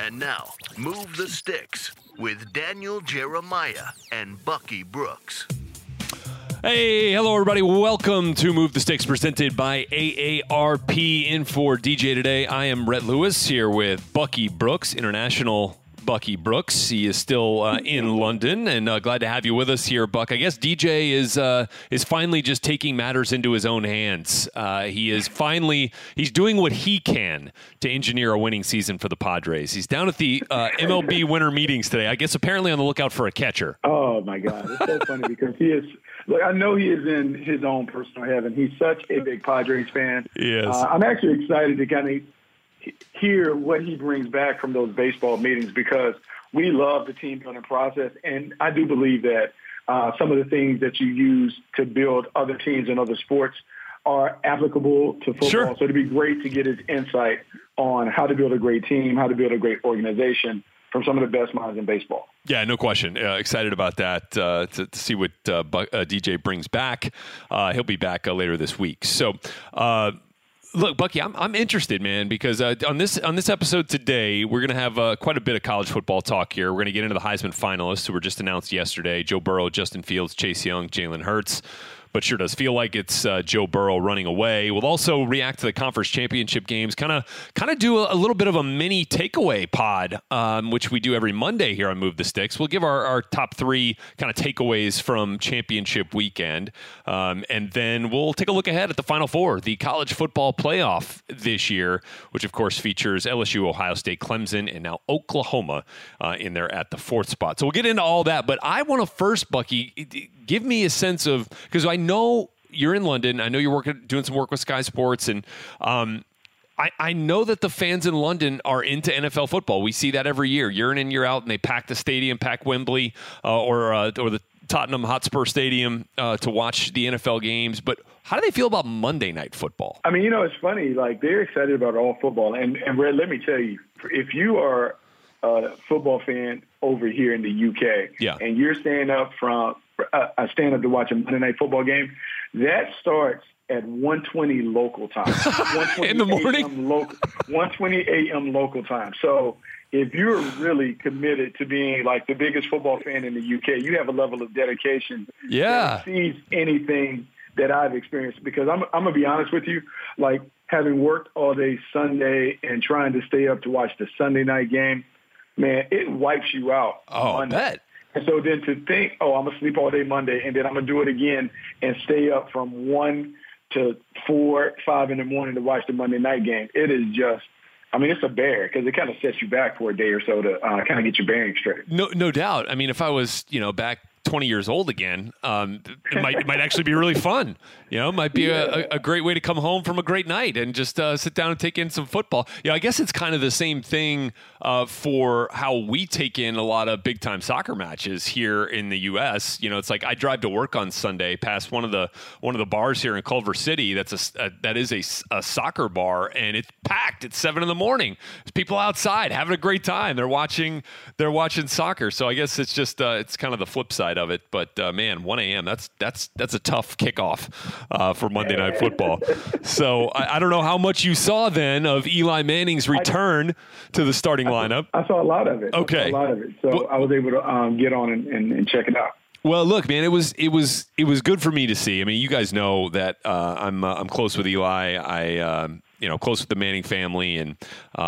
And now, Move the Sticks with Daniel Jeremiah and Bucky Brooks. Hey, hello everybody. Welcome to Move the Sticks presented by AARP. In for DJ today, I am Rhett Lewis here with Bucky Brooks, international Bucky Brooks. He is still in London, and glad to have you with us here, Buck. I guess DJ is finally just taking matters into his own hands. He's doing what he can to engineer a winning season for the Padres. He's down at the MLB winter meetings today. I guess apparently on the lookout for a catcher. Oh my God, it's so funny because he is. Look, I know he is in his own personal heaven. He's such a big Padres fan. Yes. I'm actually excited to kind of hear what he brings back from those baseball meetings because we love the team building process. And I do believe that some of the things that you use to build other teams and other sports are applicable to football. Sure. So it'd be great to get his insight on how to build a great team, how to build a great organization from some of the best minds in baseball. Yeah, no question. Excited about that to see what DJ brings back. He'll be back later this week. So, look, Bucky, I'm interested, man, because on this episode today, we're going to have quite a bit of college football talk here. We're going to get into the Heisman finalists who were just announced yesterday: Joe Burrow, Justin Fields, Chase Young, Jalen Hurts. But sure does feel like it's Joe Burrow running away. We'll also react to the conference championship games, kind of do a little bit of a mini takeaway pod, which we do every Monday here on Move the Sticks. We'll give our top three kind of takeaways from championship weekend, and then we'll take a look ahead at the Final Four, the college football playoff this year, which of course features LSU, Ohio State, Clemson, and now Oklahoma in there at the fourth spot. So we'll get into all that, but I want to first, Bucky, give me a sense of, because I know you're in London. I know you're doing some work with Sky Sports, and I know that the fans in London are into NFL football. We see that every year, year in and year out, and they pack the stadium, pack Wembley or the Tottenham Hotspur Stadium to watch the NFL games. But how do they feel about Monday Night Football? I mean, it's funny. Like, they're excited about all football. And Red, let me tell you, if you are a football fan over here in the UK, yeah, and you're staying up to watch a Monday Night Football game, that starts at 1:20 local time. 1:20 in the morning? 1:20 a.m. local time. So if you're really committed to being like the biggest football fan in the UK, you have a level of dedication that exceeds anything that I've experienced. Because I'm going to be honest with you, like having worked all day Sunday and trying to stay up to watch the Sunday night game, man, it wipes you out. Oh, I bet. And so then to think, I'm going to sleep all day Monday, and then I'm going to do it again and stay up from 1 to 4, 5 in the morning to watch the Monday night game. It is just, it's a bear because it kind of sets you back for a day or so to kind of get your bearings straight. No doubt. I mean, if I was, back 20 years old again, it might actually be really fun. It might be a great way to come home from a great night and just sit down and take in some football. I guess it's kind of the same thing for how we take in a lot of big time soccer matches here in the U.S. It's like I drive to work on Sunday past one of the bars here in Culver City. That is a soccer bar, and it's packed at 7 a.m. There's people outside having a great time. They're watching soccer. So I guess it's just it's kind of the flip side of it, but man, 1 a.m. That's a tough kickoff for Monday Night Football. So I don't know how much you saw then of Eli Manning's return to the starting lineup. I saw a lot of it. Okay, So I was able to get on and check it out. Well, look, man, it was good for me to see. I mean, you guys know that I'm close with Eli. I close with the Manning family, and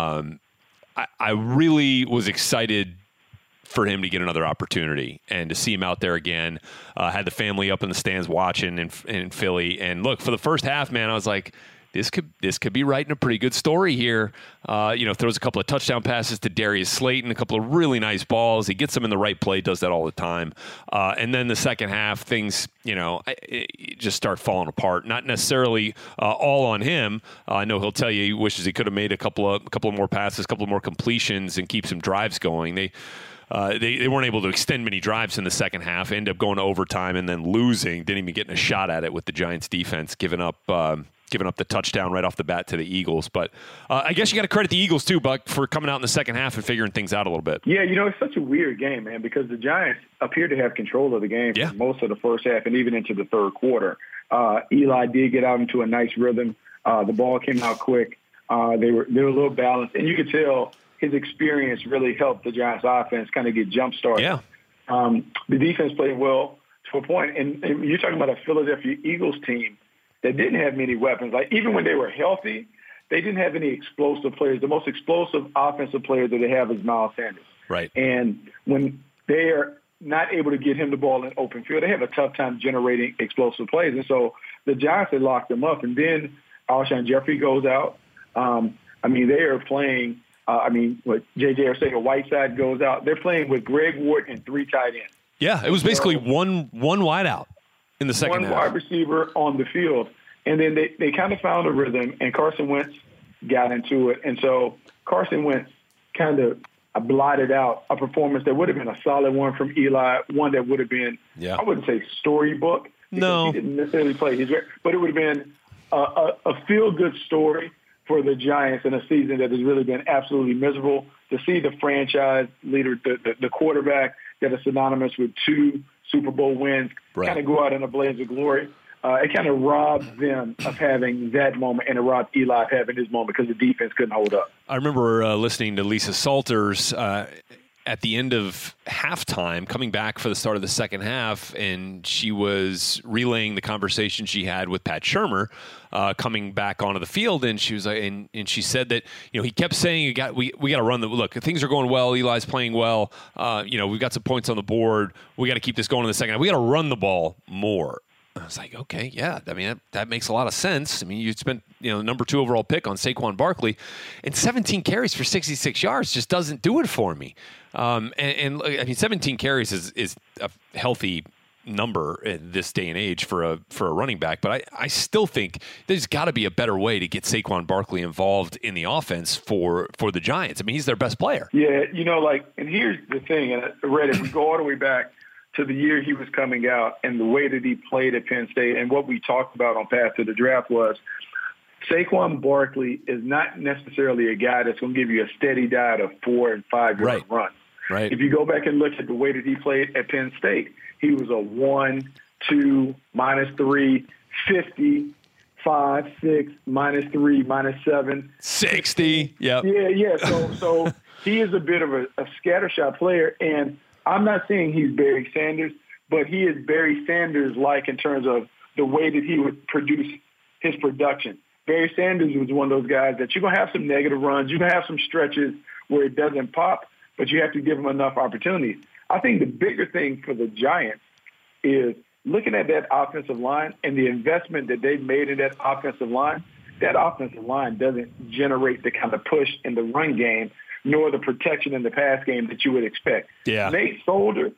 I really was excited for him to get another opportunity and to see him out there again. Had the family up in the stands watching in Philly. And look, for the first half, man, I was like, this could be writing a pretty good story here. Throws a couple of touchdown passes to Darius Slayton, a couple of really nice balls. He gets them in the right play, does that all the time. And then the second half, things, just start falling apart. Not necessarily all on him. I know he'll tell you he wishes he could have made a couple of more passes, a couple of more completions, and keep some drives going. They weren't able to extend many drives in the second half, end up going to overtime and then losing, didn't even get a shot at it with the Giants defense giving up the touchdown right off the bat to the Eagles. But I guess you got to credit the Eagles too, Buck, for coming out in the second half and figuring things out a little bit. Yeah, it's such a weird game, man, because the Giants appear to have control of the game for most of the first half and even into the third quarter. Eli did get out into a nice rhythm. The ball came out quick. They were a little balanced, and you could tell his experience really helped the Giants offense kind of get jump-started. Yeah. The defense played well to a point. And you're talking about a Philadelphia Eagles team that didn't have many weapons. Like, even when they were healthy, they didn't have any explosive players. The most explosive offensive player that they have is Miles Sanders. Right. And when they are not able to get him the ball in open field, they have a tough time generating explosive plays. And so the Giants had locked them up. And then Alshon Jeffrey goes out. They are playing, what J.J. Arcega-Whiteside goes out. They're playing with Greg Ward and 3 tight ends. Yeah, it was basically one wide out in the second half. One wide receiver on the field. And then they kind of found a rhythm, and Carson Wentz got into it. And so Carson Wentz kind of blotted out a performance that would have been a solid one from Eli, one that would have been, I wouldn't say storybook. No. He didn't necessarily play. But it would have been a feel-good story for the Giants in a season that has really been absolutely miserable. To see the franchise leader, the quarterback that is synonymous with 2 Super Bowl wins, kind of go out in a blaze of glory. It kind of robbed them of having that moment, and it robbed Eli of having his moment because the defense couldn't hold up. I remember listening to Lisa Salters at the end of halftime, coming back for the start of the second half, and she was relaying the conversation she had with Pat Shurmur coming back onto the field, and she was like, and she said that he kept saying we got to run the look. Things are going well. Eli's playing well. We've got some points on the board. We got to keep this going in the second half. We got to run the ball more. I was like, okay, yeah. I mean, that makes a lot of sense. I mean, you spent, number 2 overall pick on Saquon Barkley, and 17 carries for 66 yards just doesn't do it for me. 17 carries is a healthy number in this day and age for a running back, but I still think there's got to be a better way to get Saquon Barkley involved in the offense for the Giants. I mean, he's their best player. Yeah, and here's the thing, and Red, if we go all the way back to the year he was coming out and the way that he played at Penn State, and what we talked about on Path to the Draft was Saquon Barkley is not necessarily a guy that's going to give you a steady diet of 4 and 5 yard runs. Right. If you go back and look at the way that he played at Penn State, he was a 1, 2, -3, 50, 5, 6, -3, -7. 60. Yep. Yeah. So he is a bit of a scattershot player, and I'm not saying he's Barry Sanders, but he is Barry Sanders-like in terms of the way that he would produce his production. Barry Sanders was one of those guys that you're going to have some negative runs. You're going to have some stretches where it doesn't pop, but you have to give him enough opportunities. I think the bigger thing for the Giants is looking at that offensive line and the investment that they've made in that offensive line. That offensive line doesn't generate the kind of push in the run game nor the protection in the pass game that you would expect. Yeah. Nate Solder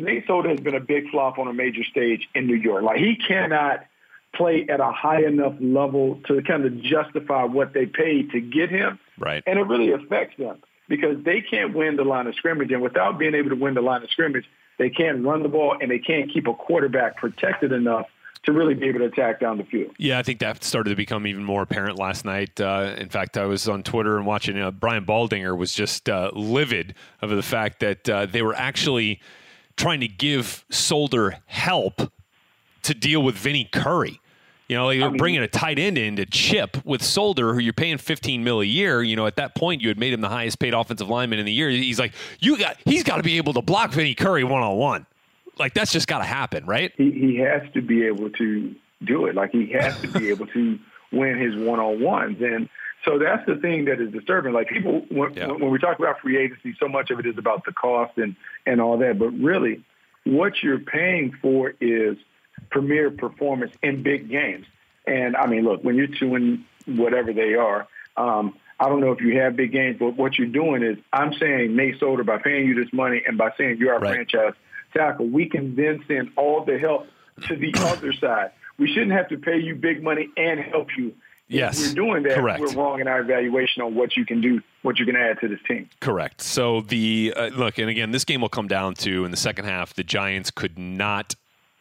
has been a big flop on a major stage in New York. Like, he cannot play at a high enough level to kind of justify what they paid to get him. Right. And it really affects them because they can't win the line of scrimmage. And without being able to win the line of scrimmage, they can't run the ball and they can't keep a quarterback protected enough to really be able to attack down the field. Yeah, I think that started to become even more apparent last night. In fact, I was on Twitter and watching Brian Baldinger was just livid over the fact that they were actually trying to give Solder help to deal with Vinny Curry. You're bringing a tight end in to chip with Solder, who you're paying $15 million a year. At that point, you had made him the highest paid offensive lineman in the year. He's like, he's got to be able to block Vinny Curry one-on-one. Like, that's just got to happen, right? He has to be able to do it. Like, he has to be able to win his one-on-ones. And so that's the thing that is disturbing. Like, people, when we talk about free agency, so much of it is about the cost and all that. But really, what you're paying for is premier performance in big games. And, look, when you're doing whatever they are, I don't know if you have big games, but what you're doing is I'm saying, Nate Solder, by paying you this money and by saying you're our franchise tackle, we can then send all the help to the other side. We shouldn't have to pay you big money and help you. Yes. If we're doing that, correct. We're wrong in our evaluation on what you can do, what you can add to this team. Correct. So look, and again, this game will come down to, in the second half, the Giants could not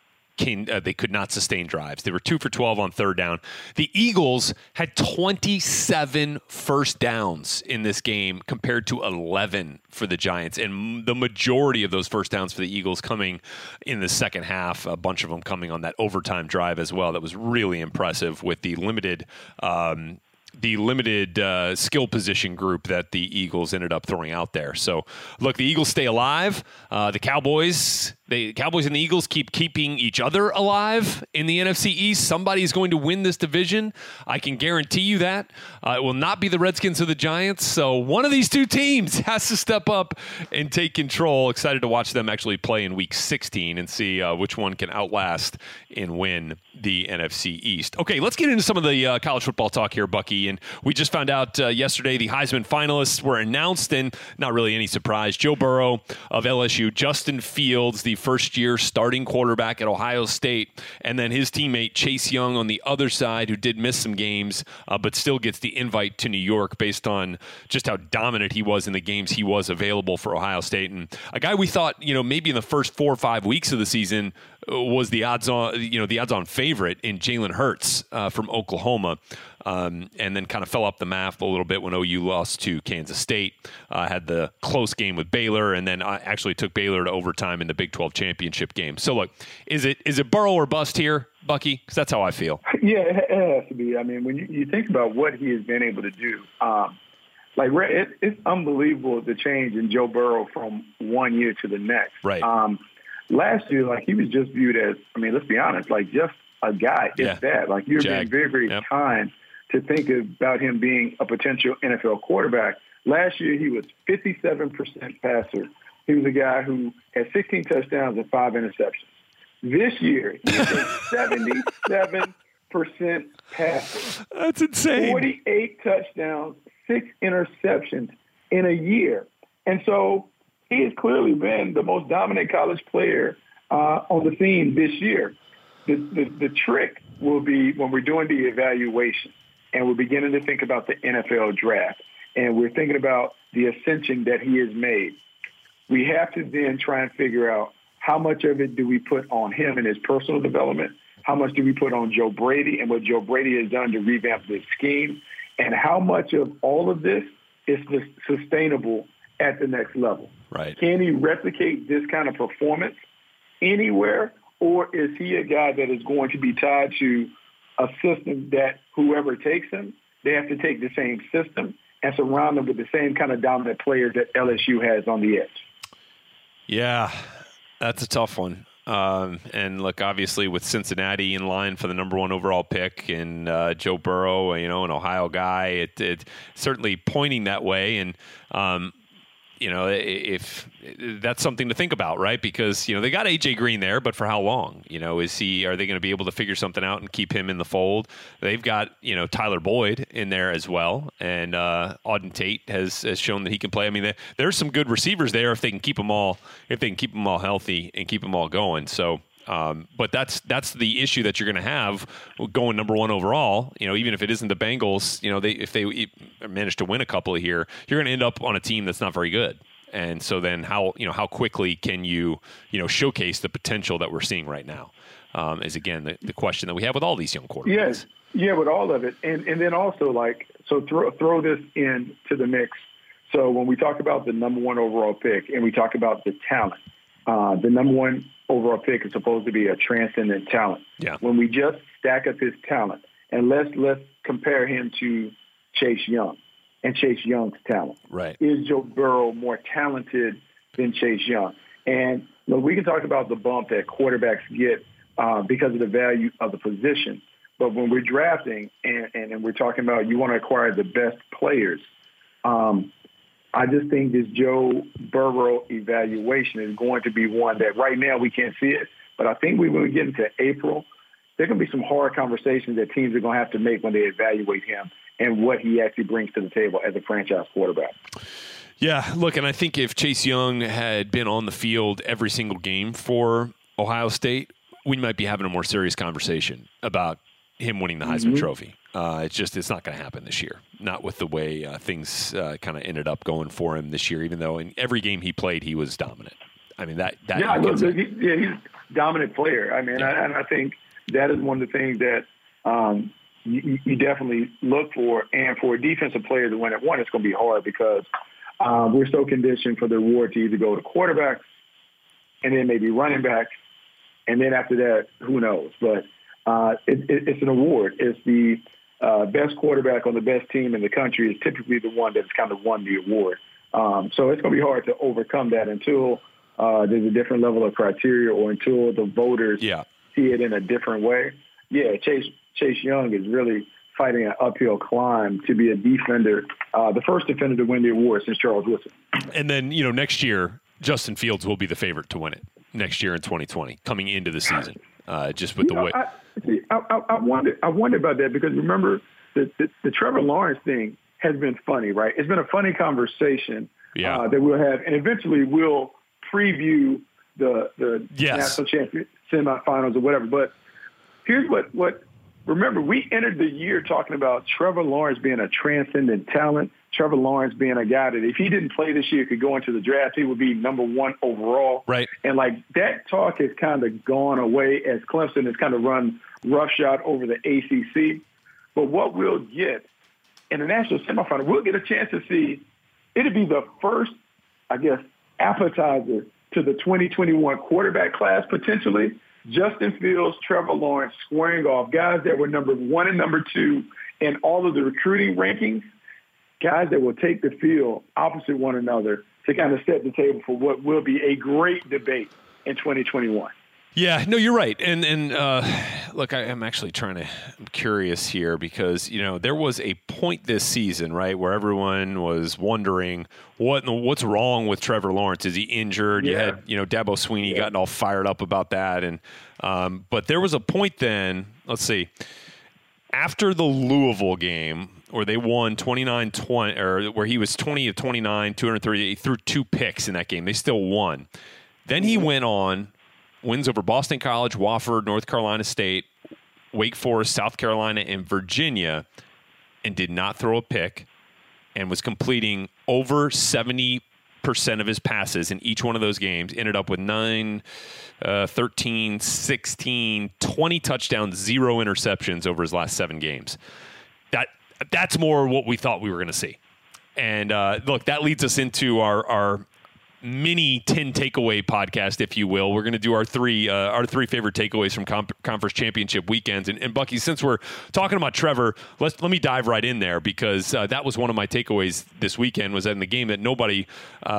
sustain drives. They were 2 for 12 on third down. The Eagles had 27 first downs in this game compared to 11 for the Giants. And the majority of those first downs for the Eagles coming in the second half, a bunch of them coming on that overtime drive as well. That was really impressive with the limited the limited skill position group that the Eagles ended up throwing out there. So, look, the Eagles stay alive. The Cowboys and the Eagles keep keeping each other alive in the NFC East. Somebody is going to win this division. I can guarantee you that. It will not be the Redskins or the Giants. So one of these two teams has to step up and take control. Excited to watch them actually play in Week 16 and see which one can outlast and win the NFC East. Okay, let's get into some of the college football talk here, Bucky. And we just found out yesterday the Heisman finalists were announced, and not really any surprise. Joe Burrow of LSU, Justin Fields, the first-year starting quarterback at Ohio State, and then his teammate Chase Young on the other side, who did miss some games, but still gets the invite to New York based on just how dominant he was in the games he was available for Ohio State. And a guy we thought, maybe in the first 4 or 5 weeks of the season was the odds-on favorite in Jalen Hurts from Oklahoma, and then kind of fell up the map a little bit when OU lost to Kansas State, had the close game with Baylor, and then actually took Baylor to overtime in the Big 12 championship game. So, look, is it Burrow or bust here, Bucky? Because that's how I feel. Yeah, it has to be. I mean, when you think about what he has been able to do, it's unbelievable the change in Joe Burrow from one year to the next. Right. Last year, he was just viewed as, let's be honest, just a guy. It's that. You're being very, very kind to think about him being a potential NFL quarterback. Last year, he was 57% passer. He was a guy who had 16 touchdowns and 5 interceptions. This year, he's a 77% passer. That's insane. 48 touchdowns, 6 interceptions in a year. And so he has clearly been the most dominant college player on the scene this year. The trick will be when we're doing the evaluation and we're beginning to think about the NFL draft and we're thinking about the ascension that he has made. We have to then try and figure out how much of it do we put on him and his personal development, how much do we put on Joe Brady and what Joe Brady has done to revamp this scheme, and how much of all of this is sustainable at the next level. Right. Can he replicate this kind of performance anywhere, or is he a guy that is going to be tied to a system that whoever takes him, they have to take the same system and surround them with the same kind of dominant players that LSU has on the edge? Yeah, that's a tough one. And look, obviously with Cincinnati in line for the number 1 overall pick and Joe Burrow, an Ohio guy, it certainly pointing that way. And, if that's something to think about, right? Because, they got AJ Green there, but for how long? Are they going to be able to figure something out and keep him in the fold? They've got, Tyler Boyd in there as well. And Auden Tate has shown that he can play. I mean, there's some good receivers there if they can keep them all healthy and keep them all going. So, but that's the issue that you're going to have going number 1 overall. Even if it isn't the Bengals, if they manage to win a couple of here, you're going to end up on a team that's not very good. And so then how quickly can you showcase the potential that we're seeing right now? Is again the question that we have with all these young quarterbacks. Yes, yeah, with all of it, and then also throw this into the mix. So when we talk about the number 1 overall pick and we talk about the talent, the number 1 overall pick is supposed to be a transcendent talent. Yeah. When we just stack up his talent, and let's compare him to Chase Young and Chase Young's talent. Right. Is Joe Burrow more talented than Chase Young? And we can talk about the bump that quarterbacks get because of the value of the position. But when we're drafting and we're talking about you want to acquire the best players, I just think this Joe Burrow evaluation is going to be one that right now we can't see it. But I think when we get into April, there are going to be some hard conversations that teams are going to have to make when they evaluate him and what he actually brings to the table as a franchise quarterback. Yeah, look, and I think if Chase Young had been on the field every single game for Ohio State, we might be having a more serious conversation about him winning the Heisman Trophy. It's not going to happen this year. Not with the way things kind of ended up going for him this year, even though in every game he played, he was dominant. I mean, he's a dominant player. I mean, and I think that is one of the things that you definitely look for. And for a defensive player to win at one, it's going to be hard because we're so conditioned for the reward to either go to quarterbacks and then maybe running backs. And then after that, who knows? But it's an award. It's the best quarterback on the best team in the country is typically the one that's kind of won the award. So it's going to be hard to overcome that until there's a different level of criteria or until the voters see it in a different way. Yeah, Chase Young is really fighting an uphill climb to be a defender, the first defender to win the award since Charles Woodson. And then, next year, Justin Fields will be the favorite to win it next year in 2020, coming into the season, just with the way. I wonder about that because remember the Trevor Lawrence thing has been funny, right? It's been a funny conversation that we'll have, and eventually we'll preview the national champion semifinals or whatever. But here's what. Remember, we entered the year talking about Trevor Lawrence being a transcendent talent, Trevor Lawrence being a guy that if he didn't play this year could go into the draft, he would be number one overall. Right. And, that talk has kind of gone away as Clemson has kind of run roughshod over the ACC. But what we'll get in the national semifinal, we'll get a chance to see, it'll be the first, I guess, appetizer to the 2021 quarterback class potentially. Justin Fields, Trevor Lawrence squaring off, guys that were number 1 and number 2 in all of the recruiting rankings, guys that will take the field opposite one another to kind of set the table for what will be a great debate in 2021. Yeah, no, you're right. And look, I'm actually I'm curious here because, there was a point this season, right, where everyone was wondering what's wrong with Trevor Lawrence. Is he injured? Yeah. You had, Dabo Swinney getting all fired up about that. And but there was a point then, let's see, after the Louisville game where they won 29-20, or where he was 20 of 29, 230, he threw 2 picks in that game. They still won. Then he went on, wins over Boston College, Wofford, North Carolina State, Wake Forest, South Carolina, and Virginia, and did not throw a pick and was completing over 70% of his passes in each one of those games. Ended up with 9, 13, 16, 20 touchdowns, 0 interceptions over his last 7 games. That's more what we thought we were going to see. And look, that leads us into our mini 10 takeaway podcast, if you will. We're going to do our three favorite takeaways from conference championship weekends. And Bucky, since we're talking about Trevor, let me dive right in there because that was one of my takeaways this weekend. Was that in the game that nobody,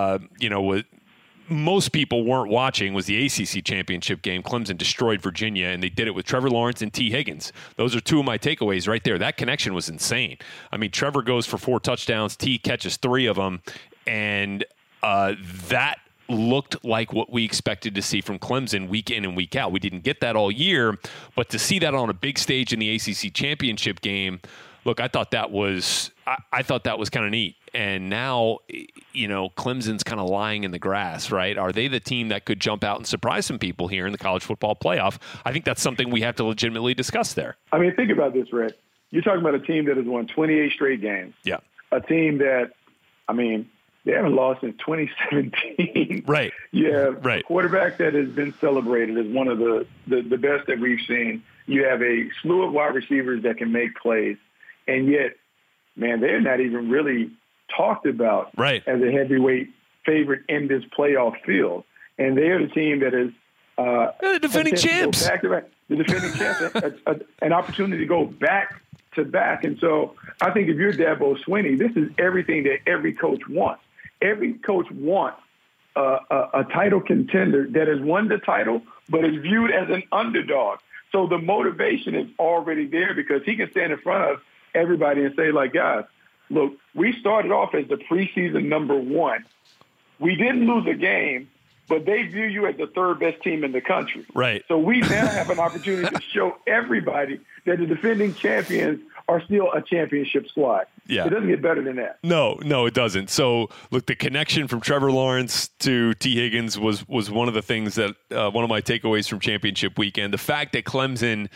most people weren't watching, was the ACC championship game. Clemson destroyed Virginia, and they did it with Trevor Lawrence and T. Higgins. Those are 2 of my takeaways right there. That connection was insane. I mean, Trevor goes for 4 touchdowns. T catches 3 of them, and that looked like what we expected to see from Clemson week in and week out. We didn't get that all year, but to see that on a big stage in the ACC championship game, look, I thought that was kind of neat. And now, Clemson's kind of lying in the grass, right? Are they the team that could jump out and surprise some people here in the college football playoff? I think that's something we have to legitimately discuss there. I mean, think about this, Rick. You're talking about a team that has won 28 straight games. Yeah. A team that, they haven't lost since 2017. Right. Yeah. Right. A quarterback that has been celebrated as one of the best that we've seen. You have a slew of wide receivers that can make plays. And yet, man, they're not even really talked about as a heavyweight favorite in this playoff field. And they are the team that is the defending champs. The defending champs. An opportunity to go back to back. And so I think if you're Dabo Swinney, this is everything that every coach wants. Every coach wants a title contender that has won the title but is viewed as an underdog. So the motivation is already there because he can stand in front of everybody and say, guys, look, we started off as the preseason number 1. We didn't lose a game, but they view you as the 3rd best team in the country. Right. So we now have an opportunity to show everybody that the defending champions are still a championship squad. Yeah. It doesn't get better than that. No, it doesn't. So, look, the connection from Trevor Lawrence to T. Higgins was one of the things that one of my takeaways from championship weekend. The fact that Clemson,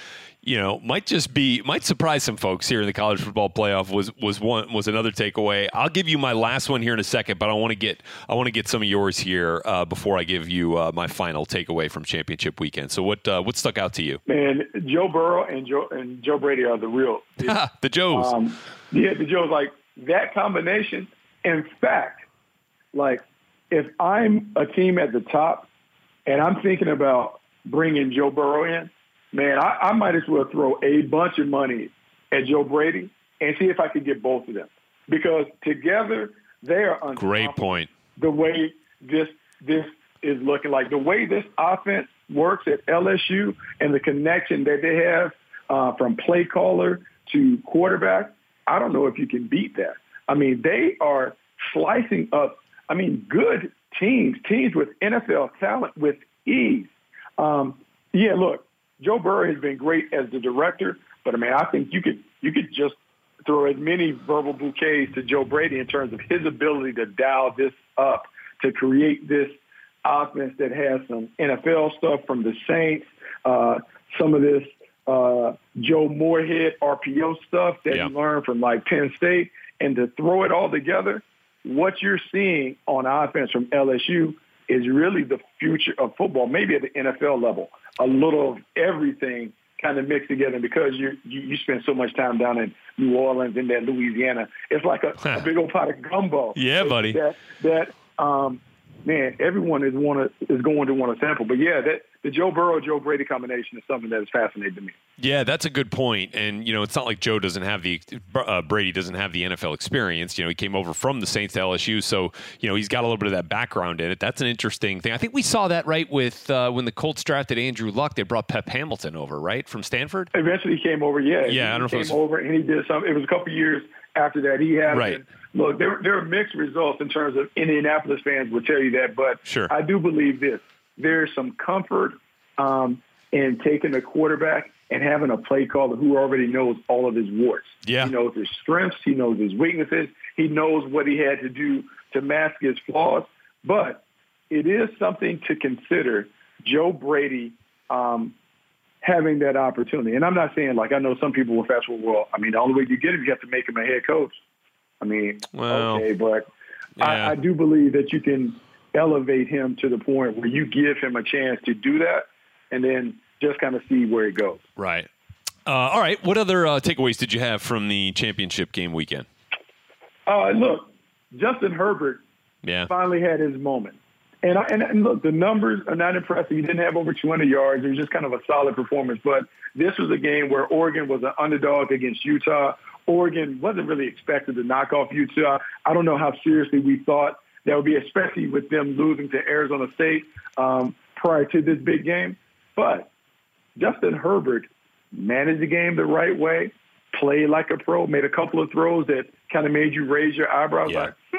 might surprise some folks here in the college football playoff was another takeaway. I'll give you my last one here in a second, but I want to get some of yours here before I give you my final takeaway from championship weekend. So what stuck out to you? Man, Joe Burrow and Joe Brady are the real the Joes. The Joes, that combination. In fact, if I'm a team at the top and I'm thinking about bringing Joe Burrow in, man, I might as well throw a bunch of money at Joe Brady and see if I could get both of them. Because together, they are unstoppable. Great point. The way this is looking like, the way this offense works at LSU and the connection that they have from play caller to quarterback, I don't know if you can beat that. I mean, they are slicing up, good teams with NFL talent with ease. Look, Joe Burrow has been great as the director, but I think you could just throw as many verbal bouquets to Joe Brady in terms of his ability to dial this up, to create this offense that has some NFL stuff from the Saints, some of this Joe Moorhead RPO stuff that you learned from like Penn State, and to throw it all together. What you're seeing on offense from LSU is really the future of football, maybe at the NFL level. A little of everything kind of mixed together, because you spend so much time down in New Orleans and that Louisiana. It's like a big old pot of gumbo. Yeah, buddy. Everyone is going to want to sample. But the Joe Burrow, Joe Brady combination is something that is fascinating to me. Yeah, that's a good point. And, it's not like Joe doesn't have Brady doesn't have the NFL experience. He came over from the Saints to LSU. So, he's got a little bit of that background in it. That's an interesting thing. I think we saw that, right, with when the Colts drafted Andrew Luck, they brought Pep Hamilton over, right, from Stanford? Eventually he came over, yeah. Yeah, I don't know if he came over and he did something. It was a couple years after that. He had right. Look, there are mixed results in terms of Indianapolis fans will tell you that, but sure. I do believe this. There's some comfort in taking a quarterback and having a play caller who already knows all of his warts. Yeah. He knows his strengths. He knows his weaknesses. He knows what he had to do to mask his flaws. But it is something to consider, Joe Brady having that opportunity. And I'm not saying, I know some people will fast forward, the only way you get him, you have to make him a head coach. Okay, but yeah. I do believe that you can elevate him to the point where you give him a chance to do that and then just kind of see where it goes. Right. All right. What other takeaways did you have from the championship game weekend? Look, Justin Herbert finally had his moment. And look, the numbers are not impressive. He didn't have over 200 yards. It was just kind of a solid performance. But this was a game where Oregon was an underdog against Utah. Oregon wasn't really expected to knock off Utah. I don't know how seriously we thought that would be, especially with them losing to Arizona State prior to this big game. But Justin Herbert managed the game the right way, played like a pro, made a couple of throws that kind of made you raise your eyebrows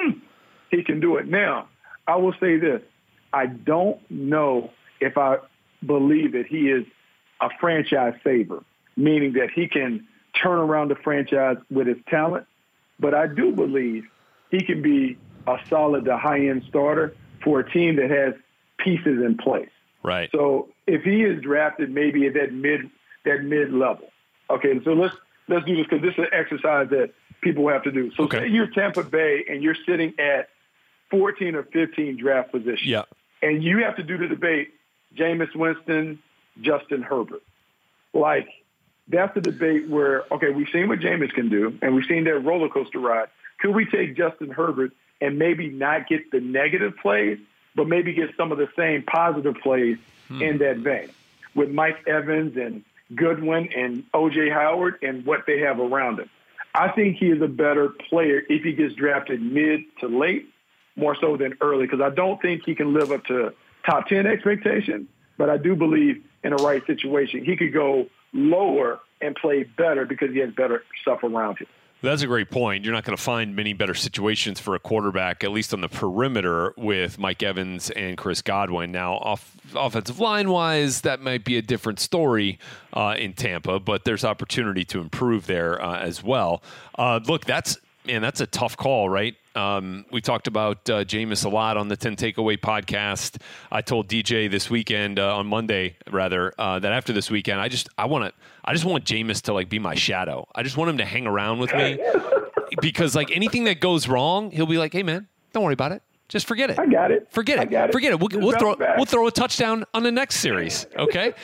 he can do it. Now, I will say this. I don't know if I believe that he is a franchise saver, meaning that he can turn around the franchise with his talent, but I do believe he can be a solid to high-end starter for a team that has pieces in place. Right. So if he is drafted maybe at that mid-level, okay, so let's do this because this is an exercise that people have to do. So say you're Tampa Bay and you're sitting at 14 or 15 draft position, and you have to do the debate, Jameis Winston, Justin Herbert. That's the debate where, we've seen what Jameis can do, and we've seen that roller coaster ride. Could we take Justin Herbert and maybe not get the negative plays, but maybe get some of the same positive plays in that vein with Mike Evans and Goodwin and O.J. Howard and what they have around him? I think he is a better player if he gets drafted mid to late, more so than early, because I don't think he can live up to top 10 expectations, but I do believe in a right situation, he could go lower and play better because he has better stuff around him. That's a great point. You're not going to find many better situations for a quarterback, at least on the perimeter, with Mike Evans and Chris Godwin. Now, offensive line-wise, that might be a different story in Tampa, but there's opportunity to improve there as well. Look, that's a tough call, right? We talked about Jameis a lot on the 10 Takeaway podcast. I told DJ this weekend, on Monday rather, that after this weekend, I just want Jameis to be my shadow. I just want him to hang around with me because anything that goes wrong, he'll be like, "Hey man, don't worry about it. Just forget it. I got it. Forget it. We'll throw a touchdown on the next series." Okay.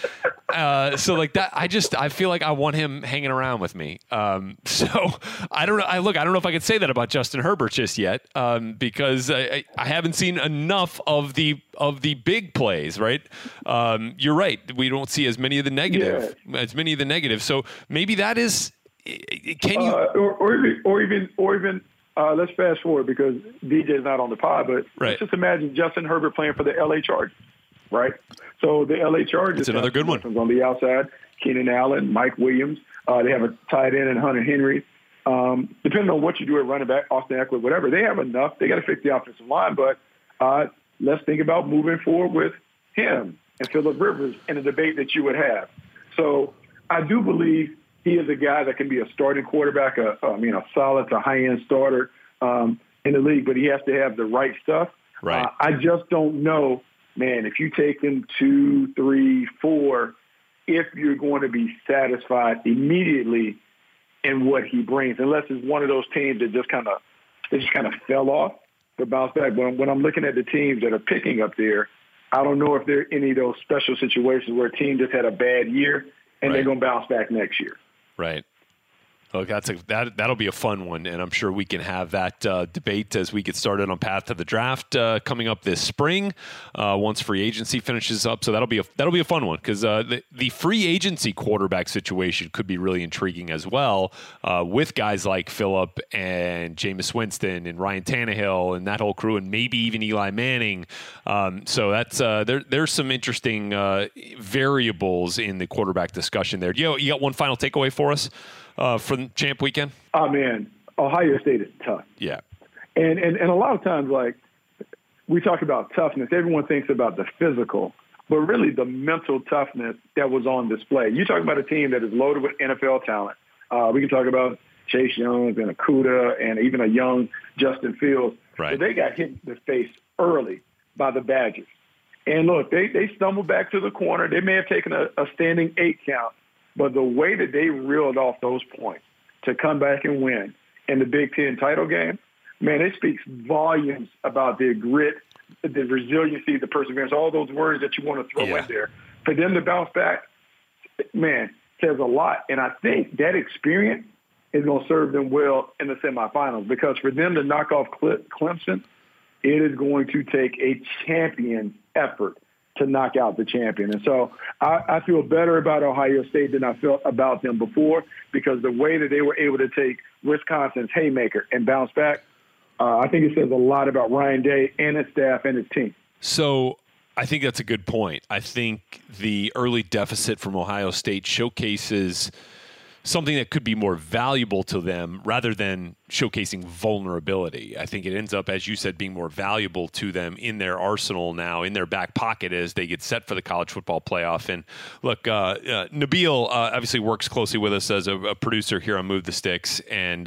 So that, I feel like I want him hanging around with me. So I don't know. I don't know if I could say that about Justin Herbert just yet, because I haven't seen enough of the big plays. Right. You're right. We don't see as many of the negative. So maybe that is Can you or even let's fast forward because DJ's not on the pod, but let's just imagine Justin Herbert playing for the LA Chargers, right? So the LA Chargers, it's another good one on the outside. Keenan Allen, Mike Williams. They have a tight end in Hunter Henry. Depending on what you do at running back, Austin Eckler, whatever, they have enough. They got to fix the offensive line, but let's think about moving forward with him and Phillip Rivers in a debate that you would have. So I do believe he is a guy that can be a starting quarterback, a solid to high-end starter in the league, but he has to have the right stuff. Right. I just don't know, man, if you take him 2, 3, 4, if you're going to be satisfied immediately in what he brings, unless it's one of those teams that just kind of fell off to bounce back. When I'm looking at the teams that are picking up there, I don't know if there are any of those special situations where a team just had a bad year and they're going to bounce back next year. Right. Look, that'll be a fun one, and I'm sure we can have that debate as we get started on Path to the Draft coming up this spring once free agency finishes up. So that'll be a fun one because the free agency quarterback situation could be really intriguing as well with guys like Phillip and Jameis Winston and Ryan Tannehill and that whole crew, and maybe even Eli Manning. So that's there's some interesting variables in the quarterback discussion there. You got one final takeaway for us from Champ Weekend? Oh, man, Ohio State is tough. Yeah. And a lot of times, like, we talk about toughness. Everyone thinks about the physical, but really the mental toughness that was on display. You talk about a team that is loaded with NFL talent. We can talk about Chase Young and Okudah and even a young Justin Fields. Right. But they got hit in the face early by the Badgers. And, look, they stumbled back to the corner. They may have taken a standing 8 count. But the way that they reeled off those points to come back and win in the Big Ten title game, man, it speaks volumes about their grit, the resiliency, the perseverance, all those words that you want to throw in there. For them to bounce back, man, says a lot. And I think that experience is going to serve them well in the semifinals because for them to knock off Clemson, it is going to take a champion effort to knock out the champion. And so I feel better about Ohio State than I felt about them before because the way that they were able to take Wisconsin's haymaker and bounce back, I think it says a lot about Ryan Day and his staff and his team. So I think that's a good point. I think the early deficit from Ohio State showcases something that could be more valuable to them rather than showcasing vulnerability. I think it ends up, as you said, being more valuable to them in their arsenal now, in their back pocket as they get set for the college football playoff. And look, Nabil obviously works closely with us as a producer here on Move the Sticks and,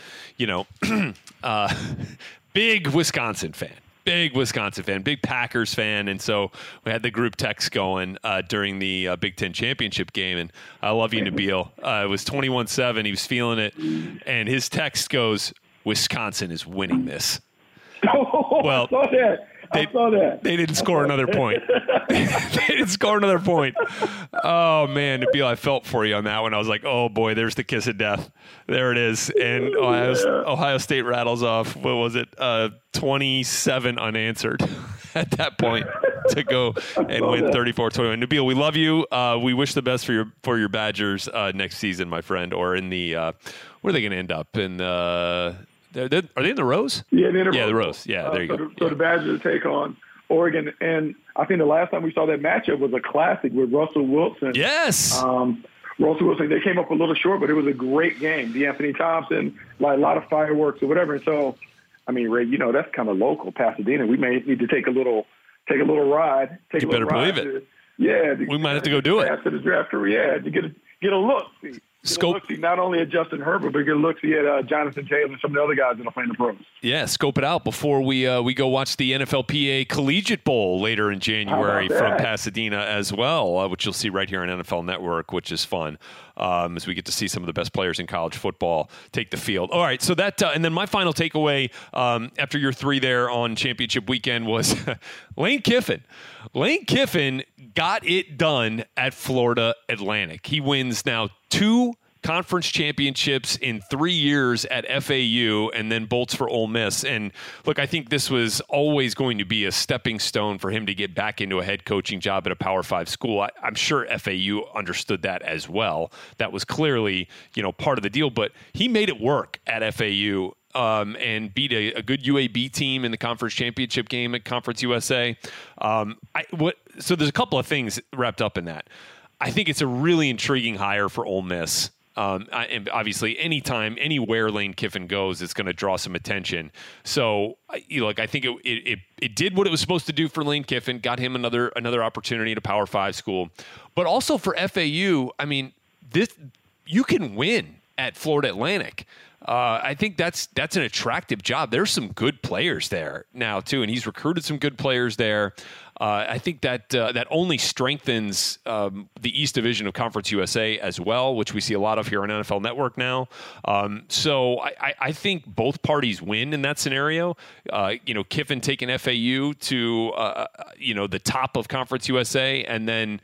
big Wisconsin fan. Big Packers fan, and so we had the group text going during the Big Ten championship game, and I love you, Nabil. It was 21-7. He was feeling it, and his text goes, Wisconsin is winning this. Well, I saw that. They didn't score another point. Oh, man, Nabil, I felt for you on that one. I was like, oh, boy, there's the kiss of death. There it is. And Ohio State rattles off, what was it, 27 unanswered at that point to go and win 34-21. Nabil, we love you. We wish the best for your Badgers next season, my friend, or in the where are they going to end up? In the are they in the Rose? Yeah, they're in the Rose. Yeah, there you go. So the Badgers take on Oregon, and I think the last time we saw that matchup was a classic with Russell Wilson. Yes. Russell Wilson, they came up a little short, but it was a great game. D'Anthony Thompson, like a lot of fireworks or whatever. And so, I mean, Ray, that's kind of local, Pasadena. We may need to take a little ride. You better believe it. We might have to go do it. After the draft, to get a look. Scope not only at Justin Herbert, but get a look at Jonathan Taylor and some of the other guys that are playing the pros. Yeah, scope it out before we go watch the NFLPA Collegiate Bowl later in January from Pasadena as well, which you'll see right here on NFL Network, which is fun as we get to see some of the best players in college football take the field. All right, so that and then my final takeaway after your 3 there on championship weekend was Lane Kiffin. Lane Kiffin got it done at Florida Atlantic. He wins now 2 conference championships in 3 years at FAU and then bolts for Ole Miss. And look, I think this was always going to be a stepping stone for him to get back into a head coaching job at a Power 5 school. I'm sure FAU understood that as well. That was clearly, part of the deal, but he made it work at FAU. And beat a good UAB team in the conference championship game at Conference USA. So there's a couple of things wrapped up in that. I think it's a really intriguing hire for Ole Miss. And obviously, anytime, anywhere Lane Kiffin goes, it's going to draw some attention. So, I think it did what it was supposed to do for Lane Kiffin, got him another opportunity at a Power 5 school. But also for FAU, you can win at Florida Atlantic. I think that's an attractive job. There's some good players there now too, and he's recruited some good players there. I think that only strengthens the East Division of Conference USA as well, which we see a lot of here on NFL Network now. So I think both parties win in that scenario. Kiffin taking FAU to the top of Conference USA, and then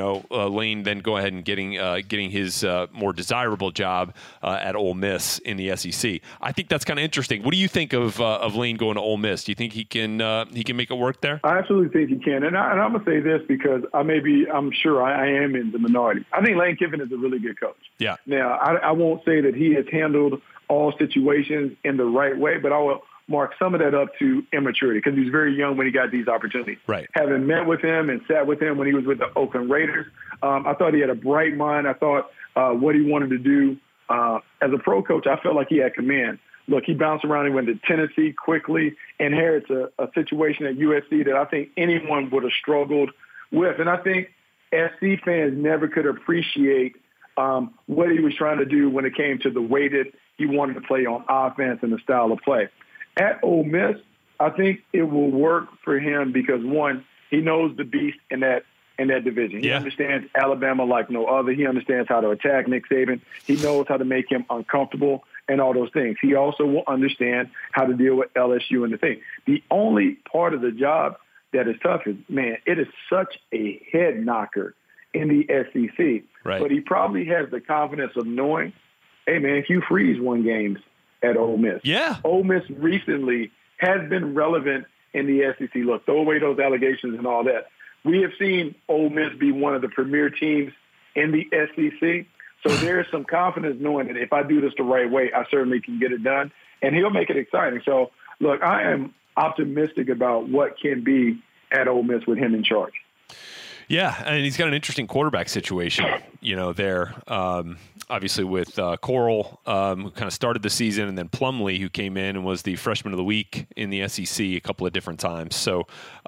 Lane then go ahead and getting his more desirable job at Ole Miss in the SEC. I think that's kind of interesting. What do you think of Lane going to Ole Miss? Do you think he can make it work there? I absolutely think he can. And I'm going to say this because I'm sure I am in the minority. I think Lane Kiffin is a really good coach. Yeah. Now, I won't say that he has handled all situations in the right way, but I will mark some of that up to immaturity because he was very young when he got these opportunities. Right. Having met with him and sat with him when he was with the Oakland Raiders, I thought he had a bright mind. I thought what he wanted to do as a pro coach, I felt like he had command. Look, he bounced around. He went to Tennessee quickly, inherits a situation at USC that I think anyone would have struggled with. And I think SC fans never could appreciate what he was trying to do when it came to the way that he wanted to play on offense and the style of play. At Ole Miss, I think it will work for him because, one, he knows the beast in that division. He understands Alabama like no other. He understands how to attack Nick Saban. He knows how to make him uncomfortable and all those things. He also will understand how to deal with LSU and the thing. The only part of the job that is tough is, man, it is such a head knocker in the SEC. Right. But he probably has the confidence of knowing, hey, man, Hugh Freeze won games at Ole Miss. Yeah. Ole Miss recently has been relevant in the SEC. Look, throw away those allegations and all that. We have seen Ole Miss be one of the premier teams in the SEC. So there's some confidence knowing that if I do this the right way, I certainly can get it done. And he'll make it exciting. So, look, I am optimistic about what can be at Ole Miss with him in charge. Yeah, and he's got an interesting quarterback situation, there. Obviously with Corral, who kind of started the season, and then Plumlee, who came in and was the freshman of the week in the SEC a couple of different times. So,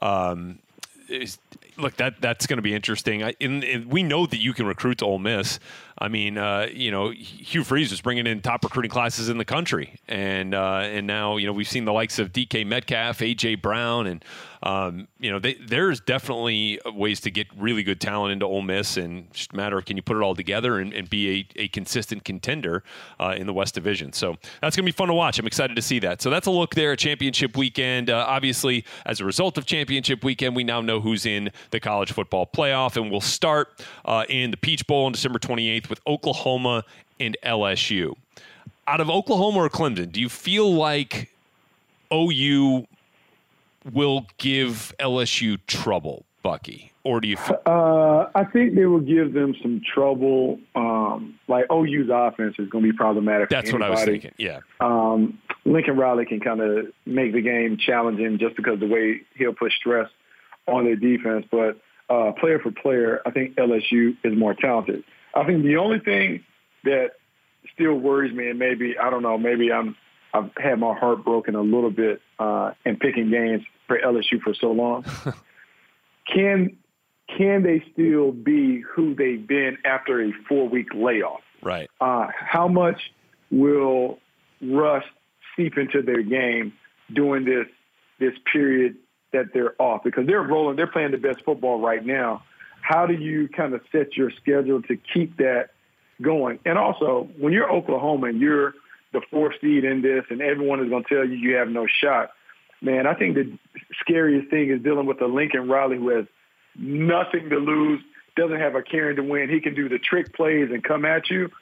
look, that's going to be interesting. We know that you can recruit to Ole Miss. I mean, Hugh Freeze was bringing in top recruiting classes in the country, and now we've seen the likes of DK Metcalf, AJ Brown, and there's definitely ways to get really good talent into Ole Miss, and just a matter of can you put it all together and be a consistent contender in the West Division. So that's going to be fun to watch. I'm excited to see that. So that's a look there at Championship Weekend. Obviously, as a result of Championship Weekend, we now know who's in the college football playoff, and we'll start in the Peach Bowl on December 28th with Oklahoma and LSU. Out of Oklahoma or Clemson, do you feel like OU will give LSU trouble, Bucky? Or do you I think they will give them some trouble. Like OU's offense is going to be problematic. That's what I was thinking, yeah. Lincoln Riley can kind of make the game challenging just because the way he'll put stress on their defense. But player for player, I think LSU is more talented. I think the only thing that still worries me, and maybe, I don't know, maybe I've had my heart broken a little bit in picking games for LSU for so long. Can they still be who they've been after a 4-week layoff? Right. How much will rust seep into their game during this period that they're off? Because they're rolling, they're playing the best football right now. How do you kind of set your schedule to keep that going? And also, when you're Oklahoma and you're the 4th seed in this and everyone is going to tell you you have no shot, man, I think the scariest thing is dealing with a Lincoln Riley who has nothing to lose, doesn't have a caring to win. He can do the trick plays and come at you.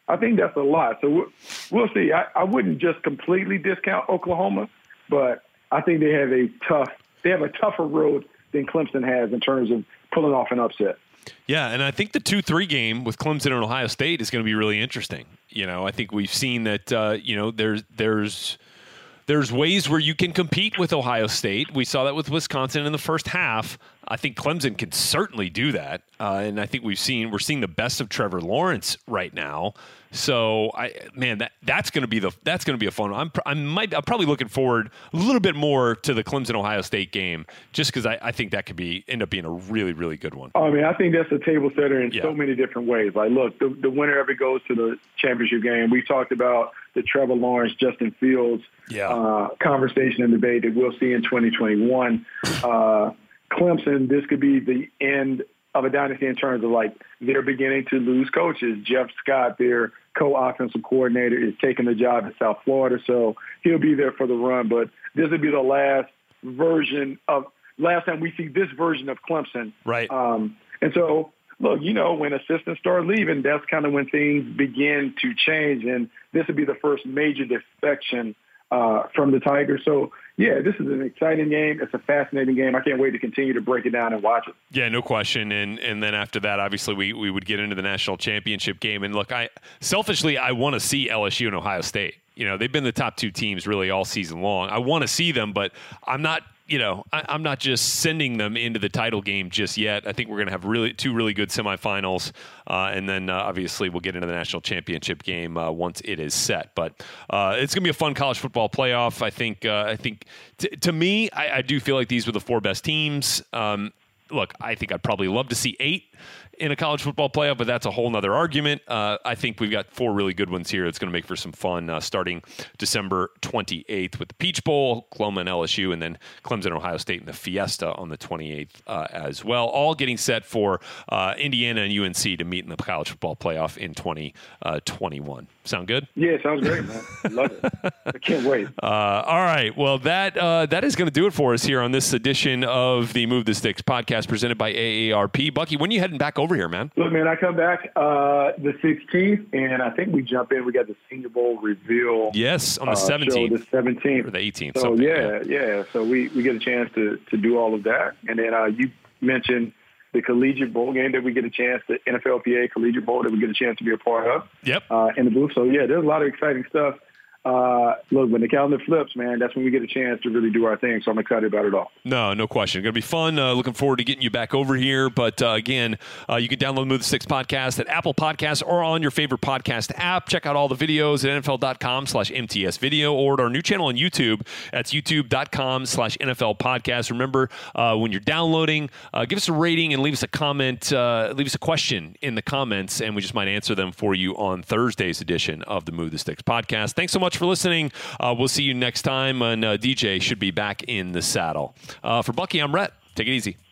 I think that's a lot. So we'll see. I wouldn't just completely discount Oklahoma, but I think they have a tougher road than Clemson has in terms of pulling off an upset. Yeah, and I think the 2-3 game with Clemson and Ohio State is going to be really interesting. I think we've seen that, there's ways where you can compete with Ohio State. We saw that with Wisconsin in the first half. I think Clemson can certainly do that, and I think we're seeing the best of Trevor Lawrence right now. So, that's going to be a fun one. I'm probably looking forward a little bit more to the Clemson Ohio State game, just because I think that could end up being a really, really good one. I think that's a table setter in so many different ways. Like, look, the winner ever goes to the championship game. We talked about the Trevor Lawrence, Justin Fields conversation and debate that we'll see in 2021. Clemson, this could be the end of a dynasty in terms of, like, they're beginning to lose coaches. Jeff Scott, their co-offensive coordinator, is taking the job in South Florida, so he'll be there for the run. But this will be the last time we see this version of Clemson. Right. And so, look, when assistants start leaving, that's kind of when things begin to change, and this will be the first major defection from the Tigers. So, yeah, this is an exciting game. It's a fascinating game. I can't wait to continue to break it down and watch it. Yeah, no question. And then after that, obviously, we would get into the national championship game. And look, I want to see LSU and Ohio State. They've been the top two teams really all season long. I want to see them, but I'm not just sending them into the title game just yet. I think we're going to have two really good semifinals, and then obviously we'll get into the national championship game once it is set. But it's going to be a fun college football playoff. I think to me, I do feel like these were the four best teams. Look, I think I'd probably love to see 8 in a college football playoff, but that's a whole nother argument. I think we've got 4 really good ones here. It's going to make for some fun starting December 28th with the Peach Bowl, Oklahoma and LSU, and then Clemson, Ohio State, and the Fiesta on the 28th as well. All getting set for Indiana and UNC to meet in the college football playoff in 2021. Sound good? Yeah, sounds great, man. Love it. I can't wait. All right. Well, that is going to do it for us here on this edition of the Move the Sticks podcast presented by AARP. Bucky, when are you heading back over here, man? Look, man, I come back the 16th, and I think we jump in. We got the Senior Bowl reveal. Yes, on the 17th. Show, the 17th. Or the 18th. So, yeah. So we get a chance to do all of that. And then you mentioned the collegiate bowl game that we get a chance, the NFLPA collegiate bowl that we get a chance to be a part of. Yep. In the booth. So, yeah, there's a lot of exciting stuff. Look, when the calendar flips, man, that's when we get a chance to really do our thing. So I'm excited about it all. No question. Going to be fun. Looking forward to getting you back over here. But again, you can download Move the Sticks podcast at Apple Podcasts or on your favorite podcast app. Check out all the videos at NFL.com/MTS video or at our new channel on YouTube. That's YouTube.com/NFL podcast. Remember, when you're downloading, give us a rating and leave us a comment. Leave us a question in the comments, and we just might answer them for you on Thursday's edition of the Move the Sticks podcast. Thanks so much for listening. We'll see you next time, and DJ should be back in the saddle. For Bucky, I'm Rhett. Take it easy.